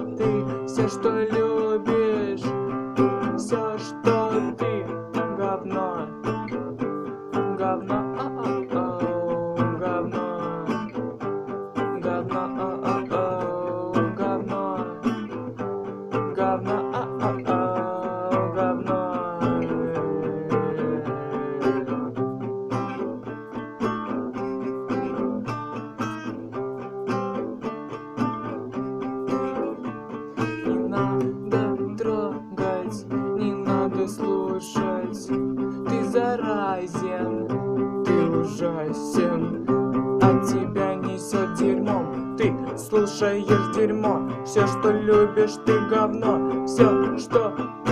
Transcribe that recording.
ты, все, что любишь, все, что ты, говно, говно, говно, говно, говно, говно, говно. Не надо трогать, не надо слушать. Ты заразен, ты ужасен, от тебя несет дерьмом. Ты слушаешь дерьмо, все, что любишь, ты говно, все, что